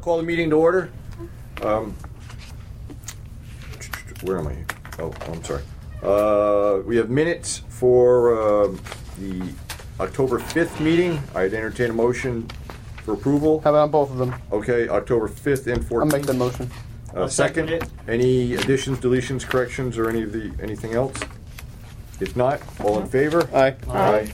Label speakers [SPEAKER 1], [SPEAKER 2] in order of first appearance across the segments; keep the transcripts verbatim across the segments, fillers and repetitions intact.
[SPEAKER 1] call the meeting to order. Um, where am I? Oh, I'm sorry. Uh, we have minutes for uh, the October fifth meeting. I'd entertain a motion for approval.
[SPEAKER 2] How about both of them?
[SPEAKER 1] Okay, October fifth and fourteenth.
[SPEAKER 2] I'll make the motion.
[SPEAKER 1] Uh, second, second any additions, deletions, corrections, or any of the anything else? If not, all in favor?
[SPEAKER 2] Aye.
[SPEAKER 1] Aye.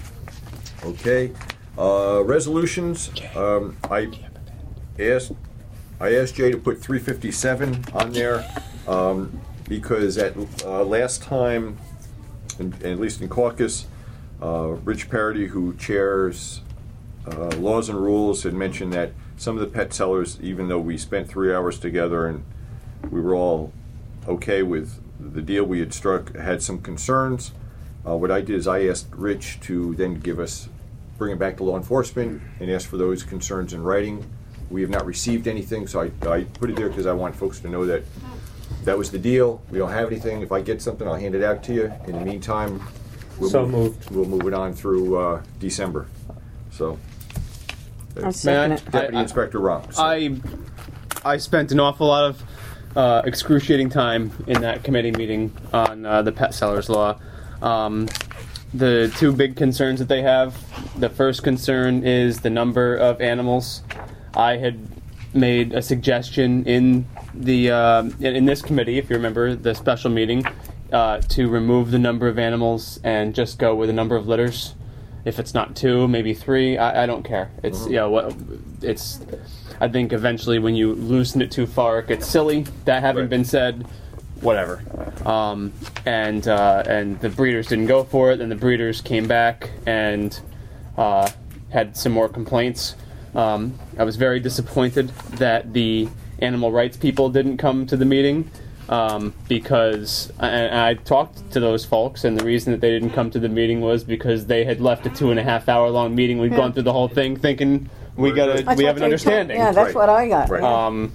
[SPEAKER 1] Okay. Uh, resolutions. Um, I asked I asked Jay to put three fifty-seven on there um, because at uh, last time, in, at least in caucus, uh, Rich Parity, who chairs uh, Laws and Rules, had mentioned that some of the pet sellers, even though we spent three hours together and we were all okay with the deal we had struck, had some concerns. Uh, what I did is I asked Rich to then give us, bring it back to law enforcement and ask for those concerns in writing. We have not received anything, so I, I put it there because I want folks to know that that was the deal. We don't have anything. If I get something, I'll hand it out to you. In the meantime, we'll,
[SPEAKER 3] so
[SPEAKER 1] move,
[SPEAKER 3] moved.
[SPEAKER 1] we'll move it on through uh, December. So,
[SPEAKER 4] I'll second it.
[SPEAKER 1] Deputy
[SPEAKER 2] I, I,
[SPEAKER 1] Inspector Rom. So.
[SPEAKER 2] I I spent an awful lot of uh, excruciating time in that committee meeting on uh, the pet sellers law. Um, the two big concerns that they have, the first concern is the number of animals. I had made a suggestion in the uh, in, in this committee, if you remember the special meeting, uh, to remove the number of animals and just go with a number of litters. If it's not two, maybe three. I, I don't care. It's mm-hmm. you know what it's. I think eventually when you loosen it too far, it gets silly. That having
[SPEAKER 1] right.
[SPEAKER 2] been said, whatever. Um, and uh, and the breeders didn't go for it. Then the breeders came back and uh, had some more complaints. Um, I was very disappointed that the animal rights people didn't come to the meeting um, because I, I talked to those folks, and the reason that they didn't come to the meeting was because they had left a two and a half hour long meeting. We'd yeah. gone through the whole thing thinking we got
[SPEAKER 4] That's
[SPEAKER 2] we have an understanding.
[SPEAKER 4] Told, yeah, that's
[SPEAKER 1] right.
[SPEAKER 4] what I got.
[SPEAKER 1] Right.
[SPEAKER 2] Um,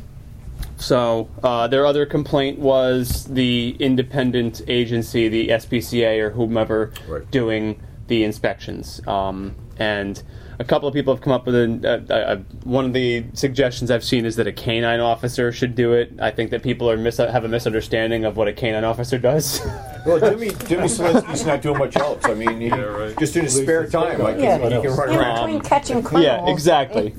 [SPEAKER 2] so uh, their other complaint was the independent agency, the S P C A or whomever,
[SPEAKER 1] right.
[SPEAKER 2] doing the inspections. Um, and a couple of people have come up with a, a, a, one of the suggestions I've seen is that a canine officer should do it. I think that people are mis- have a misunderstanding of what a canine officer does.
[SPEAKER 1] Well, Jimmy, Jimmy Selinsky's not doing much else. I mean, he, yeah, right. just in his spare time, I
[SPEAKER 4] yeah.
[SPEAKER 1] can, he can run
[SPEAKER 4] in
[SPEAKER 1] around.
[SPEAKER 4] between catching criminals.
[SPEAKER 2] Yeah, exactly.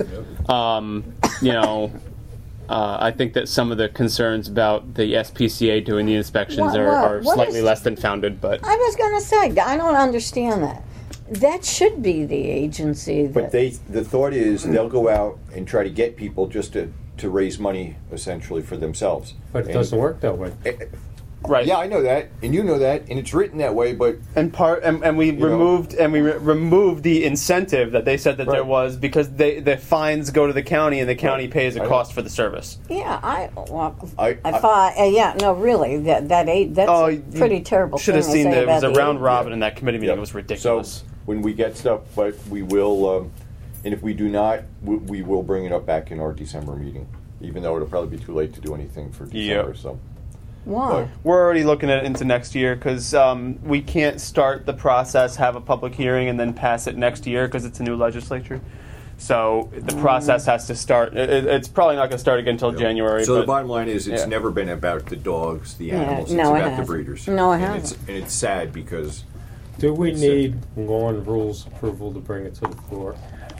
[SPEAKER 2] um, you know, uh, I think that some of the concerns about the S P C A doing the inspections
[SPEAKER 4] what,
[SPEAKER 2] are,
[SPEAKER 4] what,
[SPEAKER 2] are
[SPEAKER 4] what
[SPEAKER 2] slightly
[SPEAKER 4] is,
[SPEAKER 2] less than founded. But
[SPEAKER 4] I was going to say, I don't understand that. That should be the agency. That
[SPEAKER 1] But they, the thought is they'll go out and try to get people just to, to raise money, essentially, for themselves.
[SPEAKER 3] But it
[SPEAKER 1] and,
[SPEAKER 3] doesn't work that way.
[SPEAKER 1] Uh,
[SPEAKER 2] right.
[SPEAKER 1] Yeah, I know that, and you know that, and it's written that way. But
[SPEAKER 2] and part and, and we removed know. and we re- removed the incentive that they said that
[SPEAKER 1] right.
[SPEAKER 2] there was because they the fines go to the county and the county right. pays a
[SPEAKER 1] I
[SPEAKER 2] cost
[SPEAKER 1] know.
[SPEAKER 2] for the service.
[SPEAKER 4] Yeah, I well,
[SPEAKER 1] I,
[SPEAKER 4] I,
[SPEAKER 1] I
[SPEAKER 4] thought. Uh, yeah, no, really, that that aid, that's
[SPEAKER 2] oh,
[SPEAKER 4] a pretty terrible.
[SPEAKER 2] Should have
[SPEAKER 4] thing
[SPEAKER 2] seen
[SPEAKER 4] that
[SPEAKER 2] that it was a round
[SPEAKER 4] aid.
[SPEAKER 2] robin
[SPEAKER 1] yeah.
[SPEAKER 2] in that committee meeting.
[SPEAKER 1] Yep.
[SPEAKER 2] It was ridiculous.
[SPEAKER 1] So when we get stuff, but we will, um, and if we do not, we, we will bring it up back in our December meeting, even though it'll probably be too late to do anything for December.
[SPEAKER 2] Yep.
[SPEAKER 1] So.
[SPEAKER 4] Why?
[SPEAKER 1] But,
[SPEAKER 2] We're already looking at it into next year because um, we can't start the process, have a public hearing, and then pass it next year because it's a new legislature. So the process has to start. It, it's probably not going to start again until January.
[SPEAKER 1] So
[SPEAKER 2] but
[SPEAKER 1] the bottom line is, it's
[SPEAKER 2] yeah.
[SPEAKER 1] never been about the dogs, the
[SPEAKER 4] Yeah,
[SPEAKER 1] animals.
[SPEAKER 4] no,
[SPEAKER 1] it's
[SPEAKER 4] it
[SPEAKER 1] about the
[SPEAKER 4] hasn't.
[SPEAKER 1] breeders.
[SPEAKER 4] No, it
[SPEAKER 1] and
[SPEAKER 4] hasn't.
[SPEAKER 1] It's, and it's sad because.
[SPEAKER 3] Do we
[SPEAKER 1] it's
[SPEAKER 3] need law and rules approval to bring it to the floor?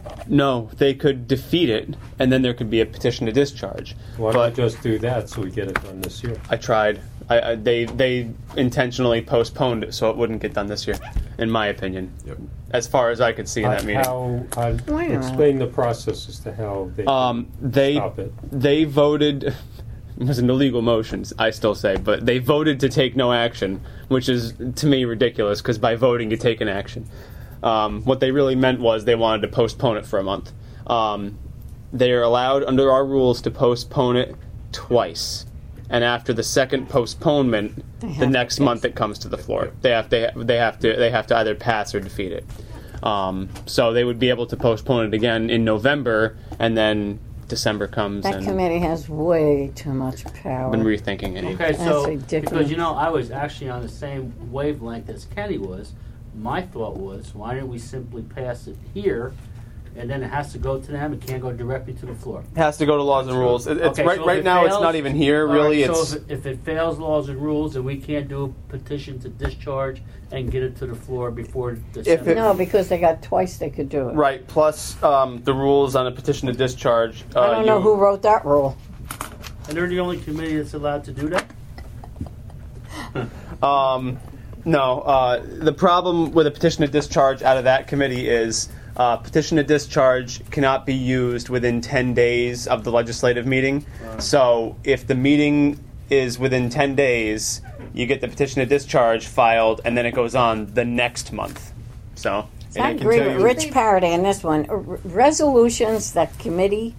[SPEAKER 2] No, they could defeat it, and then there could be a petition to discharge.
[SPEAKER 3] Why
[SPEAKER 2] but
[SPEAKER 3] not just do that so we get it done this year?
[SPEAKER 2] I tried. I, I, they they intentionally postponed it so it wouldn't get done this year, in my opinion.
[SPEAKER 1] Yep.
[SPEAKER 2] As far as I could see in that
[SPEAKER 3] Uh,
[SPEAKER 2] meeting.
[SPEAKER 3] How, uh,
[SPEAKER 4] Wait a minute.
[SPEAKER 3] explain the process as to how they
[SPEAKER 2] Um, they
[SPEAKER 3] stop it.
[SPEAKER 2] they voted. It was an illegal motion, I still say, but they voted to take no action, which is to me ridiculous because by voting you take an action. Um, what they really meant was they wanted to postpone it for a month. Um, they are allowed under our rules to postpone it twice, and after the second postponement, the next month it comes to the floor. They have to they have to they have to either pass or defeat it. Um, so they would be able to postpone it again in November, and then December comes.
[SPEAKER 4] That
[SPEAKER 2] and
[SPEAKER 4] committee has way too much power.
[SPEAKER 2] been rethinking it.
[SPEAKER 5] Okay, so
[SPEAKER 4] ridiculous.
[SPEAKER 5] because you know I was actually on the same wavelength as Kenny was. My thought was, why didn't we simply pass it here and then it has to go to them. It can't go directly to the floor.
[SPEAKER 2] It has to go to laws and rules. It, it's
[SPEAKER 5] Okay,
[SPEAKER 2] right
[SPEAKER 5] so if
[SPEAKER 2] right
[SPEAKER 5] it
[SPEAKER 2] now. It's
[SPEAKER 5] fails-
[SPEAKER 2] not even here.
[SPEAKER 5] all
[SPEAKER 2] Really,
[SPEAKER 5] right,
[SPEAKER 2] it's
[SPEAKER 5] so if it, if it fails laws and rules, then we can't do a petition to discharge and get it to the floor before December.
[SPEAKER 2] it-
[SPEAKER 4] No, because they got twice they could do it.
[SPEAKER 2] right. Plus um, the rules on a petition to discharge. Uh,
[SPEAKER 4] I don't know
[SPEAKER 2] you-
[SPEAKER 4] who wrote that rule.
[SPEAKER 5] And they're the only committee that's allowed to do that.
[SPEAKER 2] Um, no, uh, the problem with a petition to discharge out of that committee is uh, petition to discharge cannot be used within ten days of the legislative meeting. So if the meeting is within ten days, you get the petition to discharge filed, and then it goes on the next month. So,
[SPEAKER 4] So I
[SPEAKER 2] and it can
[SPEAKER 4] agree
[SPEAKER 2] tell
[SPEAKER 4] with
[SPEAKER 2] you-
[SPEAKER 4] Rich Paraday in this one. R- resolutions that committee,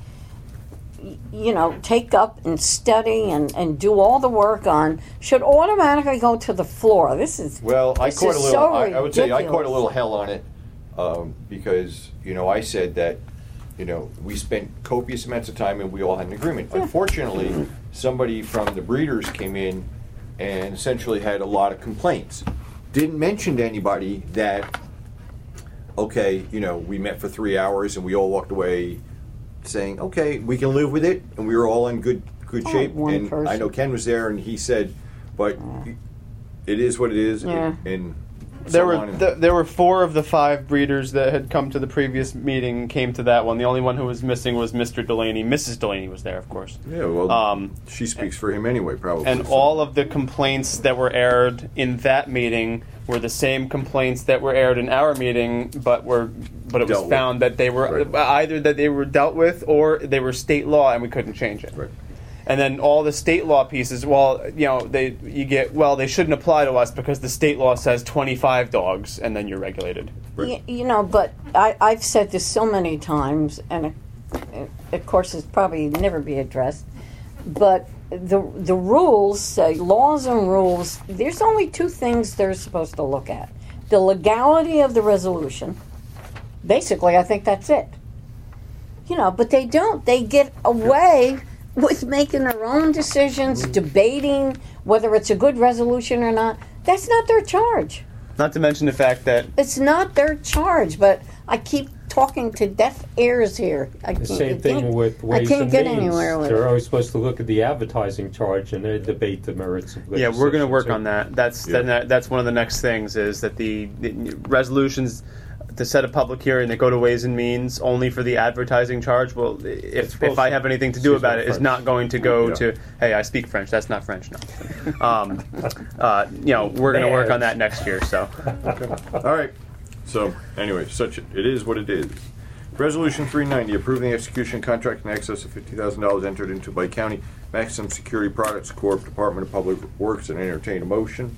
[SPEAKER 4] y- you know, take up and study and, and do all the work on should automatically go to the floor. This is
[SPEAKER 1] Well, I
[SPEAKER 4] This
[SPEAKER 1] caught a
[SPEAKER 4] is
[SPEAKER 1] little.
[SPEAKER 4] so
[SPEAKER 1] I, I would say I caught a
[SPEAKER 4] ridiculous.
[SPEAKER 1] little hell on it um, because you know I said that you know we spent copious amounts of time and we all had an agreement. Unfortunately, somebody from the breeders came in and essentially had a lot of complaints. Didn't mention to anybody that okay, you know, we met for three hours and we all walked away saying okay, we can live with it, and we were all in good good
[SPEAKER 4] Oh,
[SPEAKER 1] shape.
[SPEAKER 4] one
[SPEAKER 1] And
[SPEAKER 4] person.
[SPEAKER 1] I know Ken was there, and he said, but. It is what it is,
[SPEAKER 4] Yeah.
[SPEAKER 1] and, and
[SPEAKER 2] There
[SPEAKER 1] so
[SPEAKER 2] were
[SPEAKER 1] on and-
[SPEAKER 2] th- there were four of the five breeders that had come to the previous meeting came to that one. The only one who was missing was Mister Delaney. Missus Delaney was there, of course.
[SPEAKER 1] yeah, well,
[SPEAKER 2] Um,
[SPEAKER 1] she speaks for him anyway, probably.
[SPEAKER 2] And
[SPEAKER 1] so.
[SPEAKER 2] all of the complaints that were aired in that meeting were the same complaints that were aired in our meeting, but were but it was
[SPEAKER 1] Dealt with.
[SPEAKER 2] found that they were
[SPEAKER 1] Right.
[SPEAKER 2] either that they were dealt with or they were state law and we couldn't change it.
[SPEAKER 1] Right.
[SPEAKER 2] And then all the state law pieces, well, you know, they you get well, they shouldn't apply to us because the state law says twenty-five dogs, and then you're regulated.
[SPEAKER 4] Y- you know, but I, I've said this so many times, and it, it, of course it's probably never be addressed. But the the rules say laws and rules. There's only two things they're supposed to look at: the legality of the resolution. Basically, I think that's it. You know, but they don't. They get away with making their own decisions, debating whether it's a good resolution or not. That's not their charge.
[SPEAKER 2] Not to mention the fact that
[SPEAKER 4] It's not their charge, but I keep talking to deaf ears here. I
[SPEAKER 3] The
[SPEAKER 4] can't-
[SPEAKER 3] same
[SPEAKER 4] I
[SPEAKER 3] thing
[SPEAKER 4] can't-
[SPEAKER 3] with
[SPEAKER 4] I
[SPEAKER 3] Ways
[SPEAKER 4] can't
[SPEAKER 3] and
[SPEAKER 4] get
[SPEAKER 3] Means.
[SPEAKER 4] anywhere with
[SPEAKER 3] They're
[SPEAKER 4] it.
[SPEAKER 3] always supposed to look at the advertising charge and then debate the merits of
[SPEAKER 2] yeah,
[SPEAKER 3] legislation.
[SPEAKER 2] we're going to work
[SPEAKER 3] too.
[SPEAKER 2] on that. That's
[SPEAKER 1] Yeah.
[SPEAKER 2] then that's one of the next things is that the, the resolutions to set a public hearing that go to Ways and Means only for the advertising charge. Well, if
[SPEAKER 3] supposed
[SPEAKER 2] if I
[SPEAKER 3] to.
[SPEAKER 2] have anything to do
[SPEAKER 3] She's
[SPEAKER 2] about
[SPEAKER 3] not
[SPEAKER 2] it, it's
[SPEAKER 3] French.
[SPEAKER 2] not going to go
[SPEAKER 1] Yeah.
[SPEAKER 2] to. Hey, I speak French. That's not French. No. um, uh, you know, we're going to work on that next year. So
[SPEAKER 1] All right. So anyway, such it is what it is. Resolution three ninety, approving the execution contract in excess of fifty thousand dollars entered into by County Maximum Security Products Corp. Department of Public Works, and entertain a motion.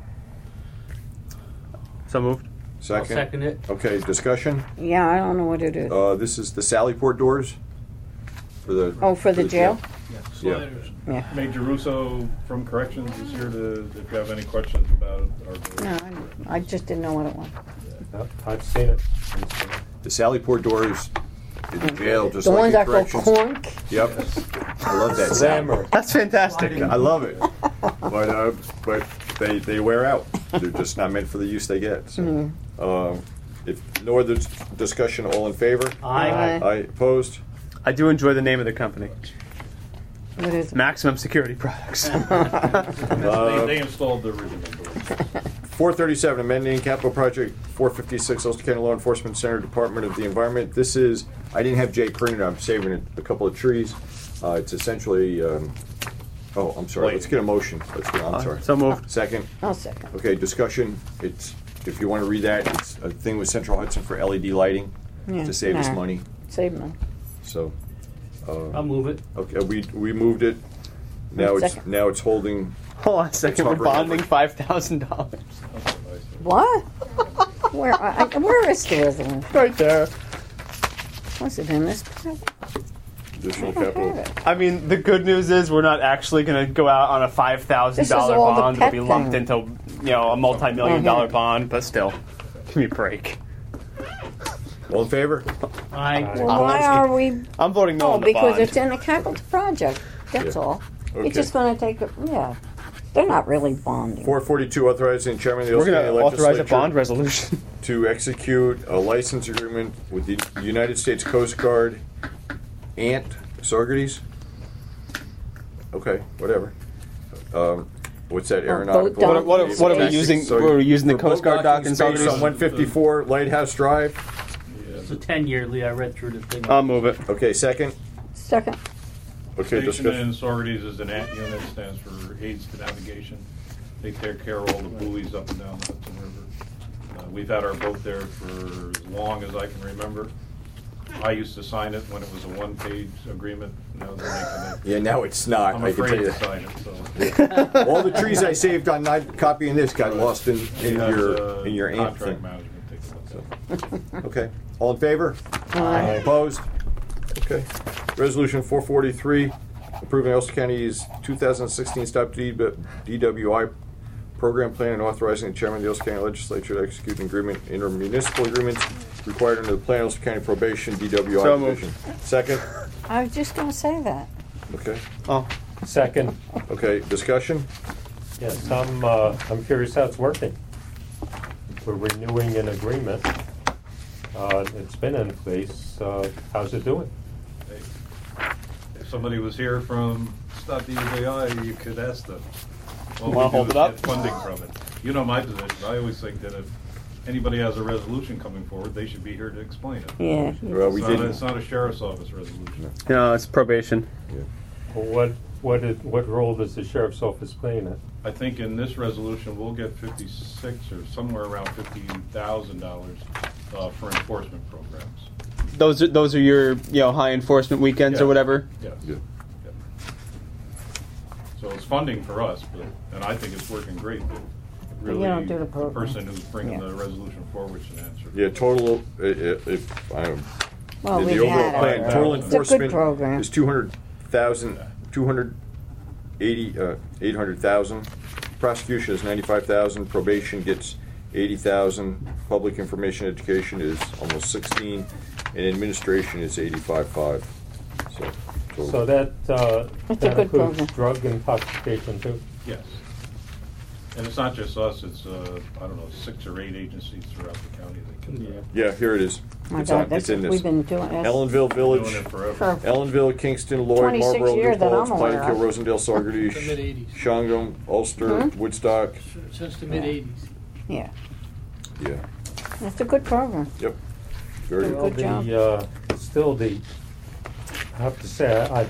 [SPEAKER 2] so moved.
[SPEAKER 5] I'll
[SPEAKER 1] Second.
[SPEAKER 5] second it.
[SPEAKER 1] Okay, discussion.
[SPEAKER 4] Yeah, I don't know what it is.
[SPEAKER 1] Uh, this is the Sallyport doors for the.
[SPEAKER 4] Oh, for the jail?
[SPEAKER 1] Yeah.
[SPEAKER 6] Sliders.
[SPEAKER 4] Yeah.
[SPEAKER 6] Major Russo from Corrections is here to, if you have any questions about our.
[SPEAKER 4] No, I, I just didn't know what it was.
[SPEAKER 3] Yep, I've seen it. I've seen it.
[SPEAKER 1] The Sallyport doors in the jail, just
[SPEAKER 4] The
[SPEAKER 1] like
[SPEAKER 4] ones
[SPEAKER 1] in
[SPEAKER 4] that go
[SPEAKER 1] corrections.
[SPEAKER 4] clunk.
[SPEAKER 1] Yep. I love that sound.
[SPEAKER 3] Slammer.
[SPEAKER 2] That's fantastic.
[SPEAKER 1] I love it, but uh, but they they wear out. They're just not meant for the use they get. So,
[SPEAKER 4] Mm-hmm.
[SPEAKER 1] uh, if no other dis- discussion, all in favor?
[SPEAKER 5] Aye.
[SPEAKER 4] Aye.
[SPEAKER 1] Aye. Opposed?
[SPEAKER 2] I do enjoy the name of the company,
[SPEAKER 4] What is it?
[SPEAKER 2] Maximum Security Products.
[SPEAKER 6] They, they installed the original doors.
[SPEAKER 1] four thirty-seven, amending capital project four fifty-six, Ulster County Law Enforcement Center, Department of the Environment. This is, I didn't have Jay printed, I'm saving it, a couple of trees. Uh, it's essentially, um, oh, I'm sorry, let's get a motion. Let's get, I'm sorry.
[SPEAKER 2] so moved.
[SPEAKER 1] Second.
[SPEAKER 4] I'll second.
[SPEAKER 1] Okay, discussion. It's, if you want to read that, it's a thing with Central Hudson for L E D lighting
[SPEAKER 4] Yeah,
[SPEAKER 1] to save us
[SPEAKER 4] nah.
[SPEAKER 1] money.
[SPEAKER 4] Save them.
[SPEAKER 1] So,
[SPEAKER 5] I'll move it.
[SPEAKER 1] okay, we, we moved it. Now it's,
[SPEAKER 4] Second.
[SPEAKER 1] now it's holding,
[SPEAKER 2] Hold on a second. We're
[SPEAKER 1] hovering
[SPEAKER 2] bonding
[SPEAKER 1] over.
[SPEAKER 2] five thousand dollars
[SPEAKER 4] What? Where? I, I- where is the other one?
[SPEAKER 2] right there.
[SPEAKER 4] Was it in this packet?
[SPEAKER 1] additional
[SPEAKER 4] I don't have
[SPEAKER 1] capital.
[SPEAKER 4] it.
[SPEAKER 2] I mean, the good news is we're not actually going to go out on a five thousand
[SPEAKER 4] This is
[SPEAKER 2] dollar
[SPEAKER 4] all the
[SPEAKER 2] bond. It'll
[SPEAKER 4] pet
[SPEAKER 2] be lumped
[SPEAKER 4] thing.
[SPEAKER 2] into, you know, a multi-million
[SPEAKER 4] Mhm.
[SPEAKER 2] dollar bond, but still, give me a break.
[SPEAKER 1] All in favor?
[SPEAKER 5] Aye.
[SPEAKER 4] Well, why are we?
[SPEAKER 2] I'm voting no
[SPEAKER 4] Oh,
[SPEAKER 2] on the
[SPEAKER 4] because
[SPEAKER 2] bond.
[SPEAKER 4] it's in the capital project. That's
[SPEAKER 1] Yeah.
[SPEAKER 4] all.
[SPEAKER 1] Okay.
[SPEAKER 4] It's just going to take. A, yeah, they're not really bonding.
[SPEAKER 1] four forty-two, authorizing chairman of the
[SPEAKER 2] We're
[SPEAKER 1] Ulster
[SPEAKER 2] going
[SPEAKER 1] County
[SPEAKER 2] to authorize a
[SPEAKER 1] Legislature
[SPEAKER 2] bond resolution.
[SPEAKER 1] to execute a license agreement with the United States Coast Guard, Ant Saugerties. Okay, whatever. Um, what's that aeronautical?
[SPEAKER 4] boat dock.
[SPEAKER 2] What, what, what are we using?
[SPEAKER 1] So
[SPEAKER 2] what are we using the
[SPEAKER 1] for
[SPEAKER 2] Coast
[SPEAKER 1] boat
[SPEAKER 2] Guard dock
[SPEAKER 1] docking
[SPEAKER 2] in
[SPEAKER 1] space
[SPEAKER 2] Saugerties?
[SPEAKER 1] on one fifty-four Lighthouse Drive.
[SPEAKER 5] It's a ten-year, Lee. I read through the thing.
[SPEAKER 2] I'll move it.
[SPEAKER 1] Okay, second.
[SPEAKER 4] Second.
[SPEAKER 1] Okay,
[SPEAKER 6] Station
[SPEAKER 1] discuss.
[SPEAKER 6] in Saugerties is an A N T unit, stands for Aids to Navigation. They take care of all the buoys up and down the Hudson River. Uh, we've had our boat there for as long as I can remember. I used to sign it when it was a one-page agreement. Now they're making it.
[SPEAKER 1] Yeah, now it's not.
[SPEAKER 6] I'm
[SPEAKER 1] I can tell
[SPEAKER 6] afraid
[SPEAKER 1] you
[SPEAKER 6] to
[SPEAKER 1] that.
[SPEAKER 6] sign it, so.
[SPEAKER 1] All the trees I saved on not copying this got lost in, in
[SPEAKER 6] It has,
[SPEAKER 1] your
[SPEAKER 6] uh,
[SPEAKER 1] in your ant
[SPEAKER 6] contract
[SPEAKER 1] thing.
[SPEAKER 6] management take a look at it.
[SPEAKER 1] Okay. All in favor?
[SPEAKER 4] Aye.
[SPEAKER 1] Opposed? Okay. Resolution four forty-three, approving Ulster County's two thousand sixteen Stop D W I program plan and authorizing the chairman of the Ulster County Legislature to execute an agreement, intermunicipal agreements required under the plan of Ulster County Probation D W I
[SPEAKER 2] So moved.
[SPEAKER 1] division. Second?
[SPEAKER 4] I was just going to say that.
[SPEAKER 1] Okay.
[SPEAKER 2] Oh,
[SPEAKER 3] Second,
[SPEAKER 1] Okay. Discussion?
[SPEAKER 3] yes, I'm, uh, I'm curious how it's working. We're renewing an agreement. Uh, it's been in place. Uh, how's it doing?
[SPEAKER 6] Hey, If somebody was here from Stop D W I, you could ask them. All we
[SPEAKER 2] Wanna
[SPEAKER 6] do
[SPEAKER 2] hold
[SPEAKER 6] is
[SPEAKER 2] it up?
[SPEAKER 6] get funding from it. You know my position. I always think that if anybody has a resolution coming forward, they should be here to explain it.
[SPEAKER 4] Yeah.
[SPEAKER 1] Well, we
[SPEAKER 6] It's not, a-
[SPEAKER 1] didn't.
[SPEAKER 6] it's not a sheriff's office resolution.
[SPEAKER 2] no, it's probation.
[SPEAKER 3] Well, What, what, is, what role does the sheriff's office play in it?
[SPEAKER 6] I think in this resolution, we'll get fifty-six or somewhere around fifty thousand dollars uh, for enforcement programs.
[SPEAKER 2] Those are those are your you know high enforcement weekends or
[SPEAKER 6] Yeah.
[SPEAKER 2] whatever.
[SPEAKER 6] Yes.
[SPEAKER 1] Yeah.
[SPEAKER 6] Yep. So it's funding for us, but, and I think it's working great. But really,
[SPEAKER 4] you don't do the
[SPEAKER 6] the
[SPEAKER 4] program.
[SPEAKER 6] person who's bringing
[SPEAKER 4] Yeah.
[SPEAKER 6] the resolution forward should answer.
[SPEAKER 1] Yeah. Total. i- i- If I.
[SPEAKER 4] Well,
[SPEAKER 1] the,
[SPEAKER 4] we've
[SPEAKER 1] the overall
[SPEAKER 4] had
[SPEAKER 1] plan,
[SPEAKER 4] it.
[SPEAKER 1] total
[SPEAKER 4] It's a
[SPEAKER 1] enforcement
[SPEAKER 4] good program.
[SPEAKER 1] is two hundred thousand, two hundred eighty, uh, eight hundred thousand. Prosecution is ninety-five thousand. Probation gets eighty thousand. Public information education is almost sixteen, and administration is eighty-five five. So, total.
[SPEAKER 3] So that, uh,
[SPEAKER 4] It's a
[SPEAKER 3] that
[SPEAKER 4] good
[SPEAKER 3] includes
[SPEAKER 4] program.
[SPEAKER 3] drug intoxication too?
[SPEAKER 6] Yes. And it's not just us, it's, uh, I don't know, six or eight agencies throughout the county that can, uh,
[SPEAKER 1] yeah, here it is.
[SPEAKER 4] My
[SPEAKER 1] It's
[SPEAKER 4] God,
[SPEAKER 1] on,
[SPEAKER 4] that's
[SPEAKER 1] it's in
[SPEAKER 4] what
[SPEAKER 1] this.
[SPEAKER 4] we've been doing. That's
[SPEAKER 1] Ellenville
[SPEAKER 6] doing
[SPEAKER 1] Village.
[SPEAKER 6] it forever.
[SPEAKER 4] for
[SPEAKER 1] Ellenville, Kingston, Lloyd,
[SPEAKER 4] twenty-six
[SPEAKER 1] Marlboro, New
[SPEAKER 4] years that
[SPEAKER 1] Paltz,
[SPEAKER 4] I'm aware
[SPEAKER 1] Plainkill,
[SPEAKER 4] of.
[SPEAKER 1] Rosendale, Saugerties,
[SPEAKER 5] The mid-eighties.
[SPEAKER 1] Shawangunk, Ulster,
[SPEAKER 4] Hmm?
[SPEAKER 1] Woodstock.
[SPEAKER 5] Since the mid-eighties.
[SPEAKER 4] Yeah.
[SPEAKER 1] Yeah.
[SPEAKER 4] That's a good program.
[SPEAKER 1] Yep. Very
[SPEAKER 4] Good
[SPEAKER 1] good.
[SPEAKER 3] Well,
[SPEAKER 4] job.
[SPEAKER 3] the, uh, still the, I have to say, I,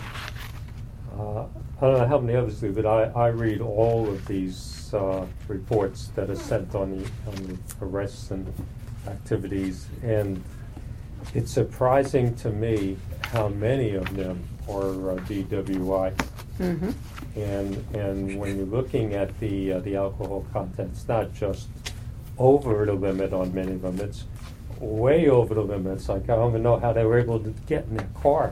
[SPEAKER 3] uh, I don't know how many others do, but I, I read all of these, uh, reports that are sent on the, on the arrests and activities, and it's surprising to me how many of them are uh, D W I.
[SPEAKER 4] Mm-hmm.
[SPEAKER 3] And, and when you're looking at the, uh, the alcohol content, it's not just over the limit on many of them, it's way over the limits. Like, I don't even know how they were able to get in their car.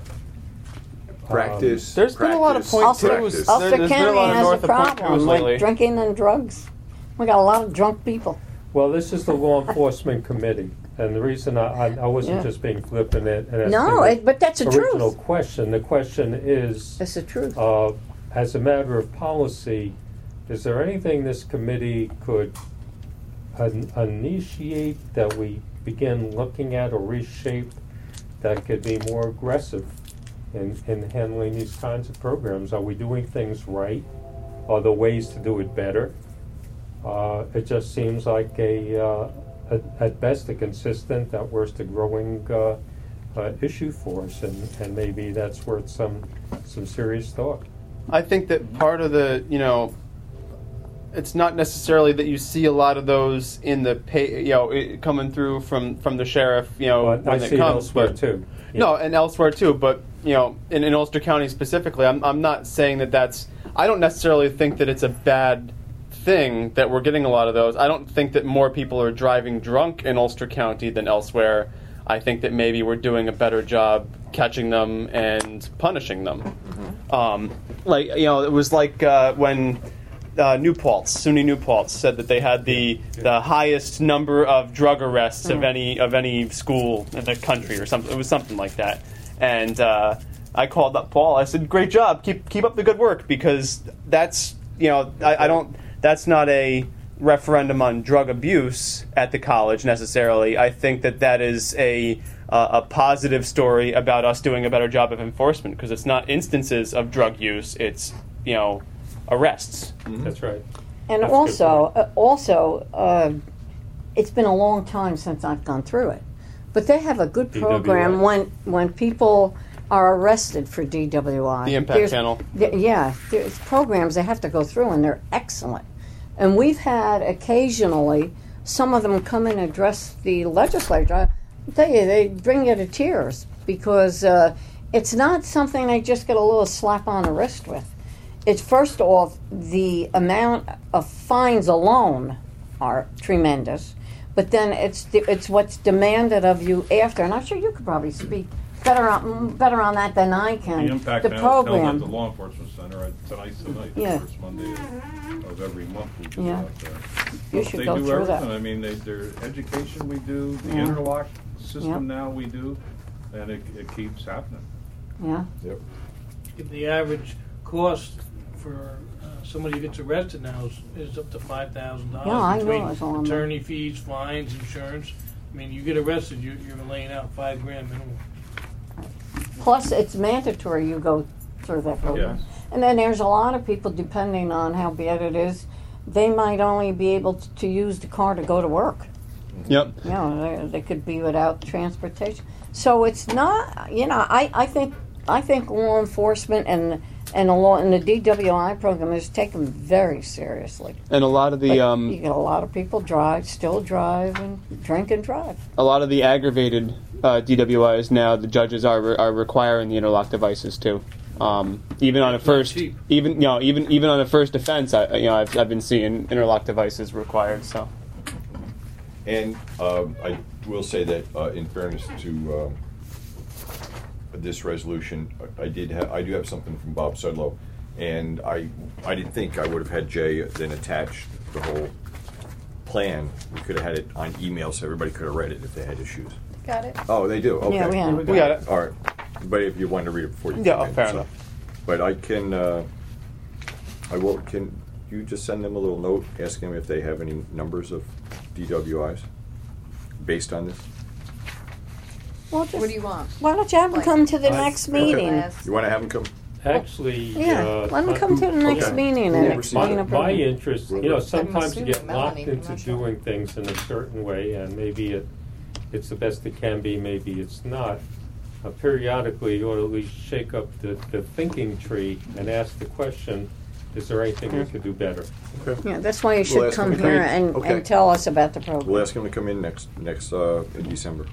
[SPEAKER 1] Practice.
[SPEAKER 2] There's been a lot of
[SPEAKER 1] practice,
[SPEAKER 2] point
[SPEAKER 4] Ulster,
[SPEAKER 2] twos.
[SPEAKER 1] practice.
[SPEAKER 2] There-
[SPEAKER 4] Ulster
[SPEAKER 2] there's been a
[SPEAKER 4] County
[SPEAKER 2] lot of
[SPEAKER 4] has a
[SPEAKER 2] north of point
[SPEAKER 4] problem
[SPEAKER 2] twos
[SPEAKER 4] with
[SPEAKER 2] lately.
[SPEAKER 4] drinking and drugs. We got a lot of drunk people.
[SPEAKER 3] Well, this is the law enforcement committee, and the reason I, I, I wasn't
[SPEAKER 4] Yeah.
[SPEAKER 3] just being flippant and and
[SPEAKER 4] No,
[SPEAKER 3] asking
[SPEAKER 4] it, but that's the
[SPEAKER 3] the original
[SPEAKER 4] truth.
[SPEAKER 3] question. The question is,
[SPEAKER 4] That's the truth.
[SPEAKER 3] uh, as a matter of policy, is there anything this committee could in- initiate that we begin looking at or reshape that could be more aggressive in, in handling these kinds of programs? Are we doing things right? Are there ways to do it better? Uh, it just seems like a, uh, at, at best, a consistent, at worst, a growing uh, uh, issue for us, and, and maybe that's worth some some serious thought.
[SPEAKER 2] I think that part of the, you know, it's not necessarily that you see a lot of those in the pay, you know, it, coming through from, from the sheriff, you know,
[SPEAKER 3] But I
[SPEAKER 2] when
[SPEAKER 3] see
[SPEAKER 2] it
[SPEAKER 3] it
[SPEAKER 2] comes.
[SPEAKER 3] elsewhere
[SPEAKER 2] but-
[SPEAKER 3] too.
[SPEAKER 2] No, and elsewhere too. But you know, in, in Ulster County specifically, I'm I'm not saying that that's. I don't necessarily think that it's a bad thing that we're getting a lot of those. I don't think that more people are driving drunk in Ulster County than elsewhere. I think that maybe we're doing a better job catching them and punishing them.
[SPEAKER 4] Mm-hmm.
[SPEAKER 2] Um, like you know, it was like uh, when uh, New Paltz, SUNY New Paltz, said that they had the the highest number of drug arrests of any of any school in the country, or something. It was something like that, and uh, I called up Paul. I said, "Great job, keep keep up the good work," because that's you know I, I don't. That's not a referendum on drug abuse at the college necessarily. I think that that is a uh, a positive story about us doing a better job of enforcement, because it's not instances of drug use; it's, you know, arrests.
[SPEAKER 3] That's right.
[SPEAKER 4] And
[SPEAKER 3] That's a good
[SPEAKER 4] also,
[SPEAKER 3] point.
[SPEAKER 4] uh, also, uh, it's been a long time since I've gone through it, but they have a good
[SPEAKER 3] D W I.
[SPEAKER 4] program when when people are arrested for D W I.
[SPEAKER 2] The Impact
[SPEAKER 4] There's-
[SPEAKER 2] Channel.
[SPEAKER 4] th- yeah, there's programs they have to go through, and they're excellent. And we've had occasionally some of them come and address the legislature. I tell you, they bring you to tears, because uh, it's not something they just get a little slap on the wrist with. It's, first off, the amount of fines alone are tremendous, but then it's the, it's what's demanded of you after. And I'm sure you could probably speak better on better on that than I can.
[SPEAKER 6] The impact
[SPEAKER 4] the
[SPEAKER 6] now is held
[SPEAKER 4] program.
[SPEAKER 6] at the law enforcement center at tonight's the night,
[SPEAKER 4] Yeah.
[SPEAKER 6] the first Monday of, of every month we do
[SPEAKER 4] Yeah.
[SPEAKER 6] that there.
[SPEAKER 4] You
[SPEAKER 6] But
[SPEAKER 4] should
[SPEAKER 6] they
[SPEAKER 4] go
[SPEAKER 6] do
[SPEAKER 4] through
[SPEAKER 6] everything.
[SPEAKER 4] that.
[SPEAKER 6] I mean, they, their education we do, the
[SPEAKER 4] Yeah.
[SPEAKER 6] interlock system
[SPEAKER 4] Yep.
[SPEAKER 6] now we do, and it, it keeps happening.
[SPEAKER 4] Yeah.
[SPEAKER 1] Yep.
[SPEAKER 7] If the average cost for uh, somebody who gets arrested now is, is up to five thousand dollars
[SPEAKER 4] Yeah, I know
[SPEAKER 7] between
[SPEAKER 4] it's all in
[SPEAKER 7] attorney fees, fines, insurance. I mean, you get arrested, you, you're laying out five grand minimum.
[SPEAKER 4] Plus, it's mandatory you go through that program.
[SPEAKER 6] Yes.
[SPEAKER 4] And then there's a lot of people, depending on how bad it is, they might only be able to, to use the car to go to work.
[SPEAKER 2] Yep.
[SPEAKER 4] You know, they, they could be without transportation. So it's not, you know, I, I think I think law enforcement and and the law and the D W I program is taken very seriously.
[SPEAKER 2] And a lot of the
[SPEAKER 4] But
[SPEAKER 2] um,
[SPEAKER 4] you get a lot of people drive, still drive, and drink and drive.
[SPEAKER 2] a lot of the aggravated uh, D W Is now, the judges are re- are requiring the interlock devices too. Um, even on a first,
[SPEAKER 7] cheap.
[SPEAKER 2] even you know, even even on a first offense, I, you know, I've, I've been seeing interlock devices required. So
[SPEAKER 1] And um, I will say that, uh, in fairness to um, this resolution, I did have, I do have something from Bob Sudlow, and I I didn't think I would have had Jay then attach the whole plan. We could have had it on email so everybody could have read it if they had issues.
[SPEAKER 8] Got it.
[SPEAKER 1] Oh, they do. Okay.
[SPEAKER 4] Yeah, we have.
[SPEAKER 2] we got it.
[SPEAKER 1] All right, but if you wanted to read it before you
[SPEAKER 2] Yeah,
[SPEAKER 1] came in,
[SPEAKER 2] fair
[SPEAKER 1] so-
[SPEAKER 2] enough.
[SPEAKER 1] But I can, uh, I will. Can you just send them a little note asking them if they have any numbers of D W Is based on this?
[SPEAKER 4] Well, just,
[SPEAKER 8] What do you want?
[SPEAKER 4] why don't you have them
[SPEAKER 8] Like-
[SPEAKER 4] come to the
[SPEAKER 3] I-
[SPEAKER 4] next
[SPEAKER 3] okay.
[SPEAKER 4] meeting?
[SPEAKER 8] Last-
[SPEAKER 1] You want to have them come?
[SPEAKER 3] Actually,
[SPEAKER 4] Yeah,
[SPEAKER 3] uh,
[SPEAKER 4] let them come to the next
[SPEAKER 1] Okay.
[SPEAKER 4] meeting and
[SPEAKER 1] Yeah.
[SPEAKER 4] explain
[SPEAKER 3] My,
[SPEAKER 4] it.
[SPEAKER 3] my interest, you know, sometimes you
[SPEAKER 8] assuming
[SPEAKER 3] get
[SPEAKER 8] Melanie,
[SPEAKER 3] locked
[SPEAKER 8] I'm
[SPEAKER 3] into
[SPEAKER 8] not sure.
[SPEAKER 3] doing things in a certain way, and maybe it, it's the best it can be, maybe it's not. Uh, periodically, you ought to at least shake up the, the thinking tree and ask the question, is there anything we could do better?
[SPEAKER 4] Yeah, that's why you should
[SPEAKER 1] We'll ask
[SPEAKER 4] come
[SPEAKER 1] them to come
[SPEAKER 4] here
[SPEAKER 1] in.
[SPEAKER 4] and,
[SPEAKER 1] Okay.
[SPEAKER 4] and tell us about the program.
[SPEAKER 1] We'll ask them to come in next next uh, in December.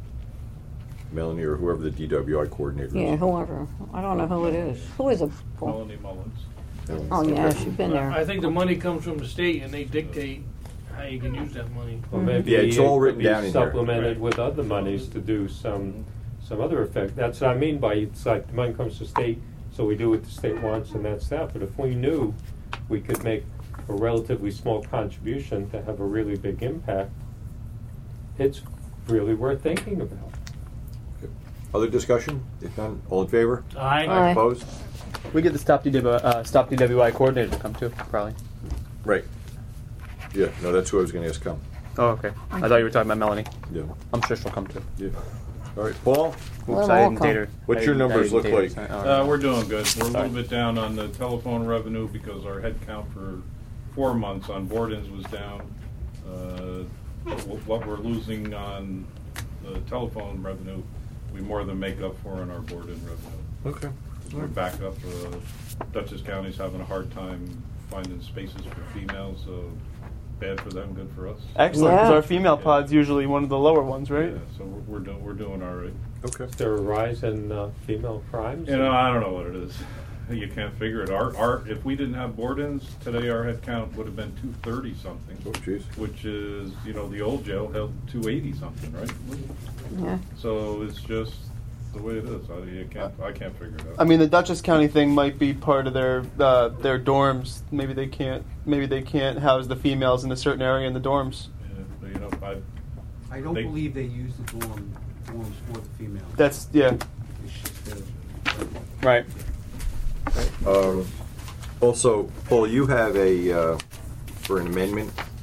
[SPEAKER 1] Melanie or whoever the D W I coordinator
[SPEAKER 4] Yeah,
[SPEAKER 1] is.
[SPEAKER 4] whoever. I don't know who it is. Who is it? Paul?
[SPEAKER 6] Melanie Mullins.
[SPEAKER 4] Oh, yeah, she's been there.
[SPEAKER 7] I think the money comes from the state and they dictate how you can use that money.
[SPEAKER 3] Or maybe
[SPEAKER 1] Yeah, it's
[SPEAKER 3] it
[SPEAKER 1] all
[SPEAKER 3] could
[SPEAKER 1] written
[SPEAKER 3] be
[SPEAKER 1] down in there.
[SPEAKER 3] supplemented
[SPEAKER 6] Right.
[SPEAKER 3] with other monies to do some, some other effect. That's what I mean by, it's like the money comes to state, so we do what the state wants and that's that. But if we knew we could make a relatively small contribution to have a really big impact, it's really worth thinking about.
[SPEAKER 1] Other discussion? If none, all in favor?
[SPEAKER 5] Aye.
[SPEAKER 4] Aye.
[SPEAKER 1] Opposed?
[SPEAKER 2] we get the stop D W I, uh, stop D W I coordinator to come too, probably.
[SPEAKER 1] Right. Yeah. No, that's who I was going to ask come.
[SPEAKER 2] Oh, okay. I thought you were talking about Melanie.
[SPEAKER 1] Yeah.
[SPEAKER 2] I'm sure she'll come too.
[SPEAKER 1] Yeah. All right, Paul.
[SPEAKER 4] Let
[SPEAKER 2] Oops,
[SPEAKER 4] them
[SPEAKER 2] I
[SPEAKER 4] all
[SPEAKER 2] didn't
[SPEAKER 4] come.
[SPEAKER 2] date her.
[SPEAKER 1] What's
[SPEAKER 2] I
[SPEAKER 1] your
[SPEAKER 2] didn't- I
[SPEAKER 1] numbers
[SPEAKER 2] didn't
[SPEAKER 1] look
[SPEAKER 2] date her,
[SPEAKER 1] like?
[SPEAKER 2] sorry. All
[SPEAKER 6] Uh,
[SPEAKER 2] right.
[SPEAKER 6] we're doing good. We're a
[SPEAKER 2] Sorry.
[SPEAKER 6] little bit down on the telephone revenue because our head count for four months on board-ins was down. Uh, wh- What we're losing on the telephone revenue, we more than make up for in our board-in revenue.
[SPEAKER 1] Okay.
[SPEAKER 6] We're back up. uh, Dutchess County's having a hard time finding spaces for females, so bad for them, good for us.
[SPEAKER 2] Excellent, because
[SPEAKER 4] Yeah.
[SPEAKER 2] our female pod's usually one of the lower ones, right?
[SPEAKER 6] Yeah, so we're, we're doing, we're doing all right.
[SPEAKER 1] Okay.
[SPEAKER 3] Is there a rise in uh, female crimes?
[SPEAKER 6] You know, I don't know what it is. You can't figure it. Our, our, if we didn't have board-ins, today our head count would have been two thirty something.
[SPEAKER 1] Oh, jeez.
[SPEAKER 6] Which is, you know, the old jail held two eighty something, right?
[SPEAKER 4] Yeah.
[SPEAKER 6] So it's just the way it is. I, you can't, I can't figure it out.
[SPEAKER 2] I mean, the Dutchess County thing might be part of their uh, their dorms. Maybe they can't. Maybe they can't house the females in a certain area in the dorms.
[SPEAKER 6] Yeah, but, you know, I,
[SPEAKER 9] I don't
[SPEAKER 6] They-
[SPEAKER 9] believe they use the dorm, dorms for the females.
[SPEAKER 2] That's yeah,
[SPEAKER 9] It's just the-
[SPEAKER 2] right.
[SPEAKER 1] Um, also, Paul, you have a uh, for an amendment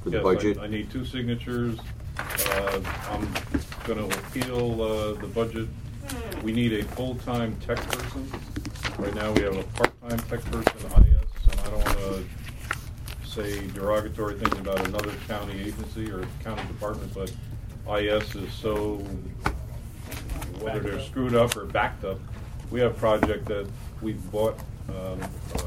[SPEAKER 1] for the
[SPEAKER 6] Yes,
[SPEAKER 1] budget.
[SPEAKER 6] I, I need two signatures. Uh, I'm gonna appeal, uh, the budget. We need a full-time tech person. Right now, we have a part-time tech person, I S, and I don't wanna say derogatory things about another county agency or county department, but I S is so, whether they're screwed up or backed up. We have a project that we bought, um, uh,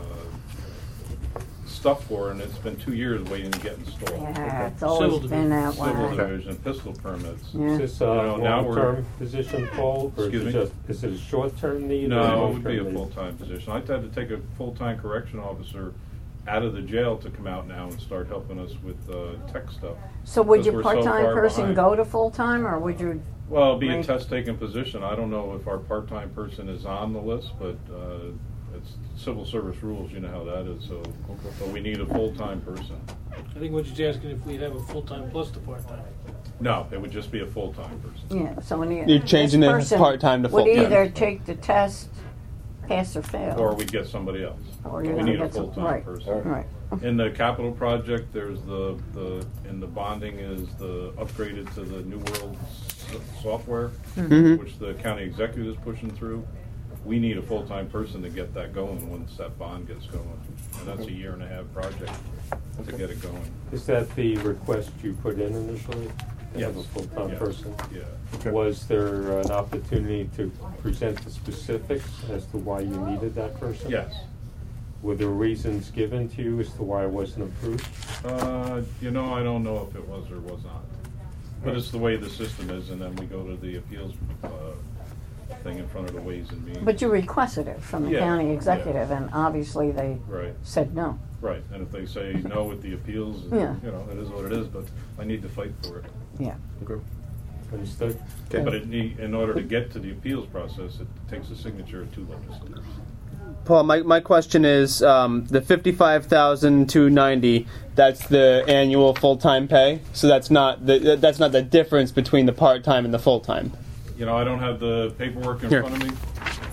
[SPEAKER 6] stuff for, and it's been two years waiting to get installed.
[SPEAKER 4] Yeah, it's
[SPEAKER 7] Civil
[SPEAKER 4] always
[SPEAKER 7] division.
[SPEAKER 4] been that
[SPEAKER 6] Civil
[SPEAKER 4] way.
[SPEAKER 6] division, pistol permits.
[SPEAKER 4] Yeah.
[SPEAKER 3] Is this a
[SPEAKER 6] You know, now we're-
[SPEAKER 3] long-term position, Paul, or is
[SPEAKER 6] Excuse
[SPEAKER 3] it
[SPEAKER 6] me?
[SPEAKER 3] just, is it a short-term need? or
[SPEAKER 6] No, it
[SPEAKER 3] long-term
[SPEAKER 6] would be a
[SPEAKER 3] need?
[SPEAKER 6] full-time position. I'd had to take a full-time correction officer out of the jail to come out now and start helping us with uh, tech stuff.
[SPEAKER 4] So would
[SPEAKER 6] Because
[SPEAKER 4] your
[SPEAKER 6] we're so
[SPEAKER 4] part-time
[SPEAKER 6] far
[SPEAKER 4] person
[SPEAKER 6] behind.
[SPEAKER 4] go to full-time, or would you?
[SPEAKER 6] Well, it'll be a
[SPEAKER 4] Right.
[SPEAKER 6] test-taking position. I don't know if our part-time person is on the list, but uh, it's civil service rules, you know how that is, so, but we need a full-time person.
[SPEAKER 7] I think what she's asking if we'd have a full-time plus the part-time.
[SPEAKER 6] No, it would just be a full-time person.
[SPEAKER 4] Yeah, so when you.
[SPEAKER 2] You're changing
[SPEAKER 4] this
[SPEAKER 2] the
[SPEAKER 4] person
[SPEAKER 2] part-time to
[SPEAKER 4] Would
[SPEAKER 2] full-time.
[SPEAKER 4] either take the test, pass or fail.
[SPEAKER 6] Or we'd get somebody else.
[SPEAKER 4] Or you're
[SPEAKER 6] We
[SPEAKER 4] gonna
[SPEAKER 6] need a
[SPEAKER 4] get some-
[SPEAKER 6] full-time
[SPEAKER 4] right,
[SPEAKER 6] person.
[SPEAKER 4] Right.
[SPEAKER 6] In the capital project, there's the, the, in the bonding is the upgraded to the New World s- software,
[SPEAKER 2] Mhm.
[SPEAKER 6] which the county executive is pushing through. We need a full-time person to get that going once that bond gets going. And that's a year and a half project to get it going.
[SPEAKER 3] Is that the request you put in initially? To have a
[SPEAKER 6] Yes.
[SPEAKER 3] full-time
[SPEAKER 6] Yes.
[SPEAKER 3] person?
[SPEAKER 6] Yeah.
[SPEAKER 3] Was there an opportunity to present the specifics as to why you needed that person?
[SPEAKER 6] Yes.
[SPEAKER 3] Were there reasons given to you as to why it wasn't approved?
[SPEAKER 6] Uh, you know, I don't know if it was or was not. But it's the way the system is, and then we go to the appeals, uh, thing in front of the Ways and Means.
[SPEAKER 4] But you requested it from the
[SPEAKER 6] Yeah,
[SPEAKER 4] county
[SPEAKER 6] yeah.
[SPEAKER 4] executive, and obviously they
[SPEAKER 6] Right.
[SPEAKER 4] said no.
[SPEAKER 6] Right, and if they say no with the appeals,
[SPEAKER 4] Yeah.
[SPEAKER 6] you know, it is what it is, but I need to fight for it.
[SPEAKER 4] Yeah.
[SPEAKER 1] Okay.
[SPEAKER 3] Understood?
[SPEAKER 1] Okay.
[SPEAKER 6] But it need, in order to get to the appeals process, it takes a signature of two legislators.
[SPEAKER 2] Paul, my, my question is um, the fifty-five thousand two hundred ninety. That's the annual full-time pay. So that's not the that's not the difference between the part-time and the full-time.
[SPEAKER 6] You know, I don't have the paperwork in
[SPEAKER 2] Here.
[SPEAKER 6] front of me.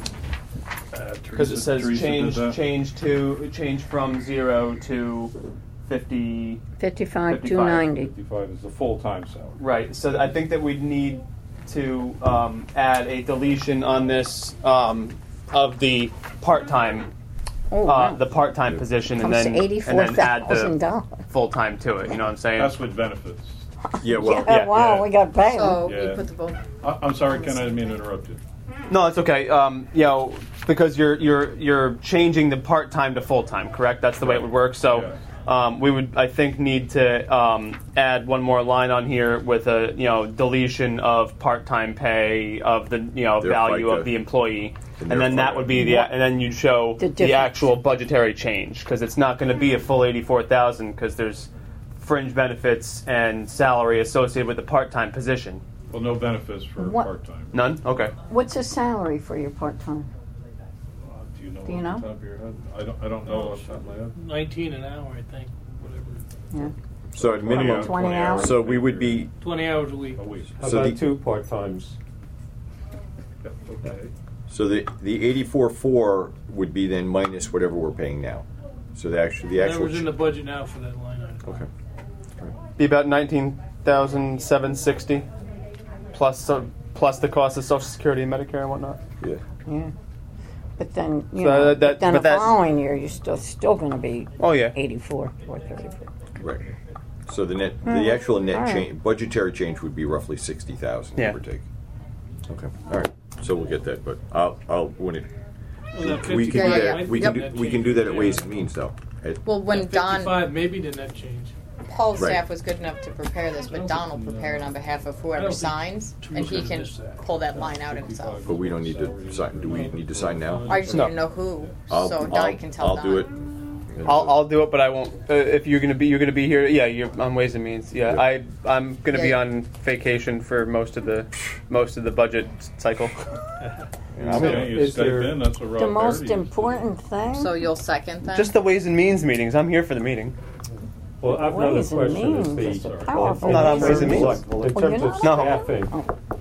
[SPEAKER 2] Because it says
[SPEAKER 6] Teresa did
[SPEAKER 2] change
[SPEAKER 6] that.
[SPEAKER 2] change to change from zero to fifty.
[SPEAKER 4] Fifty-five, two
[SPEAKER 2] fifty-five.
[SPEAKER 4] ninety.
[SPEAKER 3] Fifty-five is a full-time salary.
[SPEAKER 2] Right. So I think that we need to um, add a deletion on this um, of the part-time,
[SPEAKER 4] Oh,
[SPEAKER 2] uh,
[SPEAKER 4] wow.
[SPEAKER 2] the part-time position, and
[SPEAKER 4] Comes
[SPEAKER 2] then
[SPEAKER 4] to
[SPEAKER 2] and
[SPEAKER 4] eighty-four
[SPEAKER 2] then add
[SPEAKER 4] thousand
[SPEAKER 2] the
[SPEAKER 4] dollars.
[SPEAKER 2] full-time to it. You know what I'm saying?
[SPEAKER 6] That's with benefits.
[SPEAKER 1] Yeah, well,
[SPEAKER 4] Yeah,
[SPEAKER 2] yeah,
[SPEAKER 4] wow,
[SPEAKER 6] yeah.
[SPEAKER 4] we got paid.
[SPEAKER 8] So
[SPEAKER 6] Yeah.
[SPEAKER 8] you put the vote.
[SPEAKER 6] I, I'm sorry, Ken, I didn't mean to interrupt you.
[SPEAKER 2] No, it's okay. Um, you know, because you're you're you're changing the part time to full time, correct? That's the way it would work. So,
[SPEAKER 6] Yes.
[SPEAKER 2] um, we would, I think, need to um, add one more line on here with a you know deletion of part time pay of the you know
[SPEAKER 1] Their
[SPEAKER 2] value
[SPEAKER 1] FICA.
[SPEAKER 2] of the employee,
[SPEAKER 1] And
[SPEAKER 2] and
[SPEAKER 1] their
[SPEAKER 2] then that
[SPEAKER 1] FICA.
[SPEAKER 2] would be the and then you show
[SPEAKER 4] The
[SPEAKER 2] the,
[SPEAKER 4] difference.
[SPEAKER 2] actual budgetary change because it's not going to be a full eighty four thousand because there's fringe benefits and salary associated with the part time position.
[SPEAKER 6] Well, no benefits for
[SPEAKER 4] What-
[SPEAKER 6] part-time.
[SPEAKER 2] None. Okay.
[SPEAKER 4] What's the salary for your part-time?
[SPEAKER 6] Uh, Do you know
[SPEAKER 4] Do you
[SPEAKER 6] off
[SPEAKER 4] know?
[SPEAKER 6] the top of your head? I don't, I don't know off the top of my head.
[SPEAKER 7] Nineteen an hour, I think, whatever.
[SPEAKER 4] Yeah.
[SPEAKER 1] so at minimum,
[SPEAKER 4] twenty hours.
[SPEAKER 1] so we would be,
[SPEAKER 7] Twenty hours a week.
[SPEAKER 6] A week.
[SPEAKER 3] How
[SPEAKER 1] So
[SPEAKER 3] about
[SPEAKER 1] the-
[SPEAKER 3] two part-times?
[SPEAKER 6] Yeah, okay.
[SPEAKER 1] so the, the eighty-four four would be then minus whatever we're paying now. So the actual, the actual.
[SPEAKER 7] Whatever's in the budget now for that line item.
[SPEAKER 1] Okay.
[SPEAKER 2] Be about nineteen thousand seven sixty, plus some, plus the cost of Social Security and Medicare and whatnot.
[SPEAKER 1] Yeah.
[SPEAKER 4] Yeah. But then, you
[SPEAKER 2] So
[SPEAKER 4] know,
[SPEAKER 2] that-
[SPEAKER 4] but then
[SPEAKER 2] but
[SPEAKER 4] the
[SPEAKER 2] that-
[SPEAKER 4] following year, you're still, still gonna be
[SPEAKER 2] Oh yeah.
[SPEAKER 4] eighty-four, four thirty-four.
[SPEAKER 1] Right. So the net,
[SPEAKER 4] Alright.
[SPEAKER 1] the actual net
[SPEAKER 4] Alright.
[SPEAKER 1] change, budgetary change would be roughly sixty thousand,
[SPEAKER 2] Yeah.
[SPEAKER 1] give or take. Okay. All right. So we'll get that, but I'll, I'll when it.
[SPEAKER 7] Well, that
[SPEAKER 1] We can do
[SPEAKER 8] Yeah,
[SPEAKER 1] that.
[SPEAKER 8] yeah, yeah.
[SPEAKER 1] We can
[SPEAKER 7] Yep.
[SPEAKER 1] do. We can do that at Ways and Means, though. At-
[SPEAKER 8] Well, when Don,
[SPEAKER 7] Fifty-five, maybe the net change.
[SPEAKER 8] Paul's
[SPEAKER 1] Right.
[SPEAKER 8] staff was good enough to prepare this, but Don will prepare it on behalf of
[SPEAKER 7] I
[SPEAKER 8] whoever
[SPEAKER 7] don't think
[SPEAKER 8] signs, and he
[SPEAKER 7] Teresa
[SPEAKER 8] can
[SPEAKER 7] missed that.
[SPEAKER 8] pull that line out himself.
[SPEAKER 1] But we don't need to sign. Do we need to sign now?
[SPEAKER 8] I just
[SPEAKER 2] No.
[SPEAKER 8] need to know who,
[SPEAKER 1] I'll,
[SPEAKER 8] so Don
[SPEAKER 1] I'll,
[SPEAKER 8] can tell
[SPEAKER 1] I'll
[SPEAKER 8] Don.
[SPEAKER 1] do it.
[SPEAKER 2] I'll, I'll do it, but I won't. Uh, if you're gonna be, you're gonna be here. Yeah, you're on Ways and Means. Yeah,
[SPEAKER 1] Yeah.
[SPEAKER 2] I, I'm gonna be
[SPEAKER 8] Yeah.
[SPEAKER 2] on vacation for most of the, most of the budget cycle.
[SPEAKER 3] And
[SPEAKER 6] I'm
[SPEAKER 3] so
[SPEAKER 6] gonna use
[SPEAKER 3] is there-
[SPEAKER 6] Skype in, that's what Rob
[SPEAKER 4] The most
[SPEAKER 6] Hardy used to do.
[SPEAKER 4] important thing?
[SPEAKER 8] So you'll second that?
[SPEAKER 2] Just the Ways and Means meetings. I'm here for the meeting.
[SPEAKER 3] Well, I have another
[SPEAKER 4] Ways and
[SPEAKER 3] question.
[SPEAKER 4] Means,
[SPEAKER 3] Is
[SPEAKER 4] it's
[SPEAKER 3] the
[SPEAKER 4] a powerful
[SPEAKER 2] Not on Ways and Means.
[SPEAKER 3] In
[SPEAKER 4] Well,
[SPEAKER 3] terms
[SPEAKER 4] you're
[SPEAKER 3] of
[SPEAKER 4] not?
[SPEAKER 2] No.
[SPEAKER 3] staffing,
[SPEAKER 4] Oh.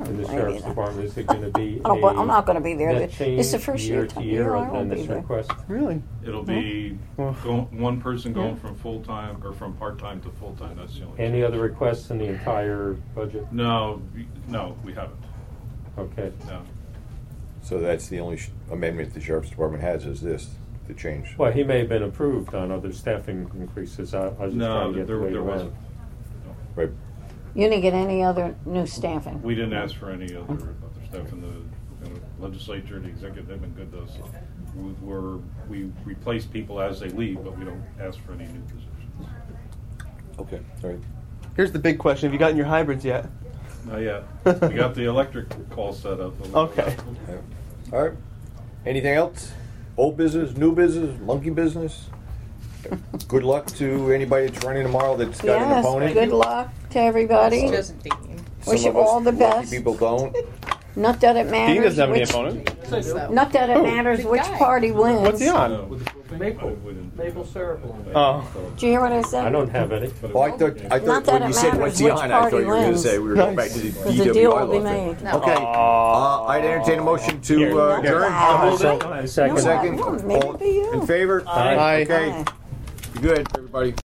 [SPEAKER 3] in the
[SPEAKER 4] maybe
[SPEAKER 3] sheriff's
[SPEAKER 4] not.
[SPEAKER 3] department? Is it gonna be
[SPEAKER 4] I don't,
[SPEAKER 3] a
[SPEAKER 4] I'm not going to be there.
[SPEAKER 3] net
[SPEAKER 4] This
[SPEAKER 3] change
[SPEAKER 4] is the first year.
[SPEAKER 3] year to year
[SPEAKER 4] I
[SPEAKER 3] other
[SPEAKER 4] won't
[SPEAKER 3] than
[SPEAKER 4] be
[SPEAKER 3] this
[SPEAKER 4] there.
[SPEAKER 3] request?
[SPEAKER 2] Really?
[SPEAKER 6] It'll be
[SPEAKER 2] Well.
[SPEAKER 6] go, one person going from full-time, or from part-time to full-time, that's the only.
[SPEAKER 3] Any
[SPEAKER 6] change.
[SPEAKER 3] other requests in the entire budget?
[SPEAKER 6] No, we- no, we haven't,
[SPEAKER 3] Okay.
[SPEAKER 6] no.
[SPEAKER 1] So that's the only sh- amendment the sheriff's department has is this, the change.
[SPEAKER 3] Well, he may have been approved on other staffing increases. I, I was just
[SPEAKER 6] No,
[SPEAKER 3] trying to get
[SPEAKER 6] there,
[SPEAKER 3] the weight
[SPEAKER 6] there
[SPEAKER 3] around.
[SPEAKER 6] wasn't.
[SPEAKER 1] Right.
[SPEAKER 4] You didn't get any other new staffing?
[SPEAKER 6] We didn't ask for any other, other stuff in the, in the legislature, the executive, they've been good to us. We- We're, we replace people as they leave, but we don't ask for any new positions.
[SPEAKER 1] Okay, all right.
[SPEAKER 2] Here's the big question: have you gotten your hybrids yet?
[SPEAKER 6] Not yet. We got the electric call set up.
[SPEAKER 2] Okay.
[SPEAKER 1] All right. Anything else? Old business, new business, monkey business? Good luck to anybody that's running tomorrow that's got an
[SPEAKER 4] Yes,
[SPEAKER 1] opponent.
[SPEAKER 4] good luck to everybody.
[SPEAKER 8] It's just Dean.
[SPEAKER 1] Some
[SPEAKER 4] Wish you
[SPEAKER 1] of us
[SPEAKER 4] all the
[SPEAKER 1] lucky
[SPEAKER 4] best.
[SPEAKER 1] people don't.
[SPEAKER 4] Not that it matters.
[SPEAKER 2] Dean doesn't have any
[SPEAKER 4] which,
[SPEAKER 2] opponent.
[SPEAKER 8] So,
[SPEAKER 4] Not that it
[SPEAKER 2] Who?
[SPEAKER 4] matters
[SPEAKER 8] The
[SPEAKER 4] which
[SPEAKER 8] guy.
[SPEAKER 4] party wins.
[SPEAKER 2] What's he on?
[SPEAKER 6] No.
[SPEAKER 7] Maple,
[SPEAKER 6] We didn't-
[SPEAKER 7] maple syrup.
[SPEAKER 2] Oh.
[SPEAKER 4] Did you hear what I said?
[SPEAKER 3] I don't have any.
[SPEAKER 1] Well, I thought, I
[SPEAKER 4] Not
[SPEAKER 1] thought
[SPEAKER 4] that
[SPEAKER 1] when
[SPEAKER 4] it
[SPEAKER 1] you said
[SPEAKER 4] matters
[SPEAKER 1] what's he
[SPEAKER 4] which
[SPEAKER 1] on, I thought
[SPEAKER 4] party
[SPEAKER 1] you were going to
[SPEAKER 4] wins.
[SPEAKER 1] say we were going back
[SPEAKER 2] Nice.
[SPEAKER 1] to the
[SPEAKER 4] Because
[SPEAKER 1] D
[SPEAKER 4] the
[SPEAKER 1] W
[SPEAKER 4] deal
[SPEAKER 1] I
[SPEAKER 4] will be
[SPEAKER 1] law thing.
[SPEAKER 4] made.
[SPEAKER 8] No.
[SPEAKER 1] Okay, uh, I'd entertain a motion to
[SPEAKER 2] Here.
[SPEAKER 1] uh,
[SPEAKER 2] Here.
[SPEAKER 1] adjourn.
[SPEAKER 4] Wow.
[SPEAKER 3] So- Second.
[SPEAKER 1] Second,
[SPEAKER 4] Well, maybe
[SPEAKER 1] all
[SPEAKER 4] be you.
[SPEAKER 1] in favor?
[SPEAKER 2] Aye.
[SPEAKER 1] Okay,
[SPEAKER 4] Aye.
[SPEAKER 1] good, everybody.